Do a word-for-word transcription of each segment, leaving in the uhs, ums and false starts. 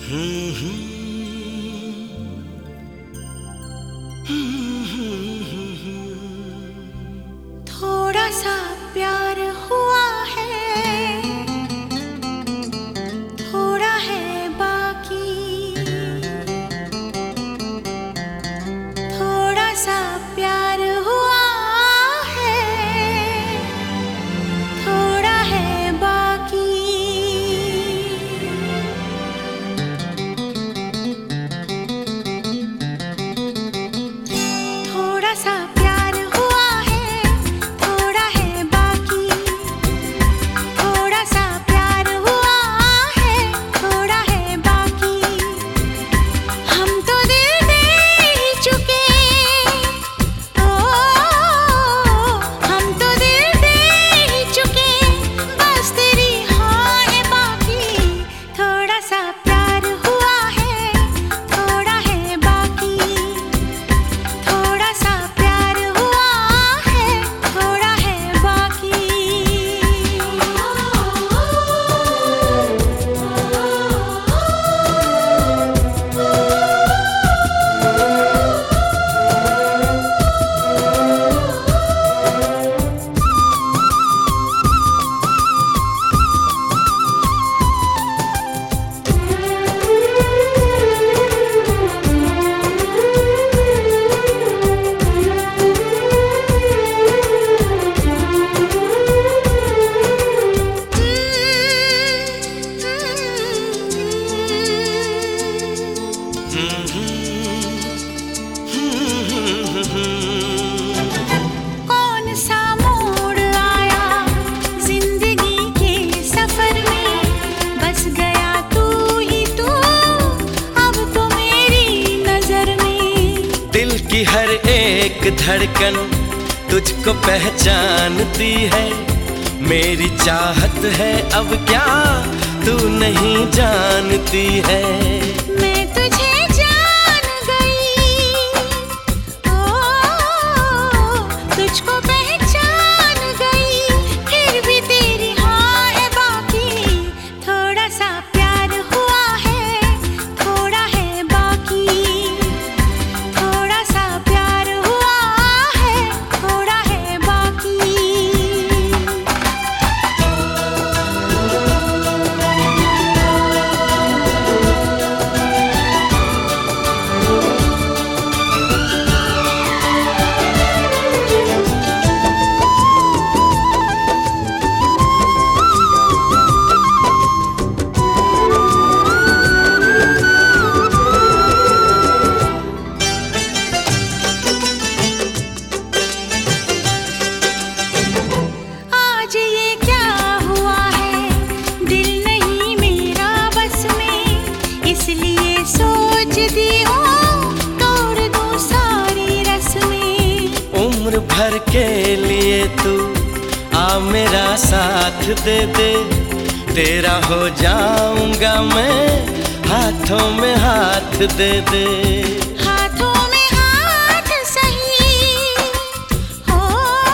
थोड़ा सा प्यार हुआ है, थोड़ा है बाकी। थोड़ा सा प्यार हुआ है, थोड़ा है बाकी। थोड़ा सा प्यार हुआ है, थोड़ा है बाकी। थोड़ा सा प्यार हुआ है, थोड़ा है बाकी। हम तो दिल दे ही चुके, ओ हम तो दिल दे ही चुके, बस तेरी हाँ है बाकी। थोड़ा सा प्यार हुआ है, थोड़ा है बाकी। थोड़ा सा प्यार हुआ है, थोड़ा है बाकी। कौन सा मोड़ आया जिंदगी के सफर में, बस गया तू ही तू अब तो मेरी नजर में। दिल की हर एक धड़कन तुझको पहचानती है, मेरी चाहत है अब क्या तू नहीं जानती है। मैं तुझे जान गई, ओ तुझको पहचान गई, फिर भी तेरी हाँ है बाकी। थोड़ा सा प्यार हुआ है, थोड़ा है बाकी। थोड़ा सा प्यार हुआ है, थोड़ा है बाकी। आज ये क्या हुआ है, दिल नहीं मेरा बस में, इसलिए सोचती हूँ तोड़ दूँ सारी रस्में। उम्र भर के लिए तू आ मेरा साथ दे दे, तेरा हो जाऊंगा मैं, हाथों में हाथ दे दे। हाथों में हाथ सही हो,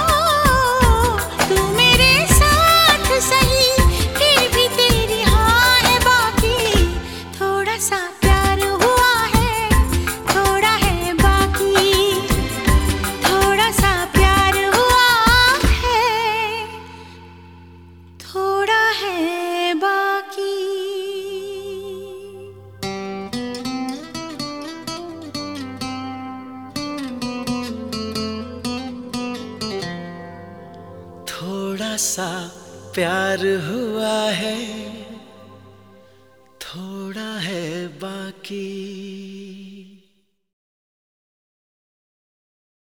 तू मेरे साथ सही, फिर भी तेरी हाँ है बाकी। थोड़ा सा प्यार हुआ है, थोड़ा है बाकी। थोड़ा सा प्यार हुआ है, थोड़ा है बाकी। थोड़ा सा प्यार हुआ है, थोड़ा है बाकी।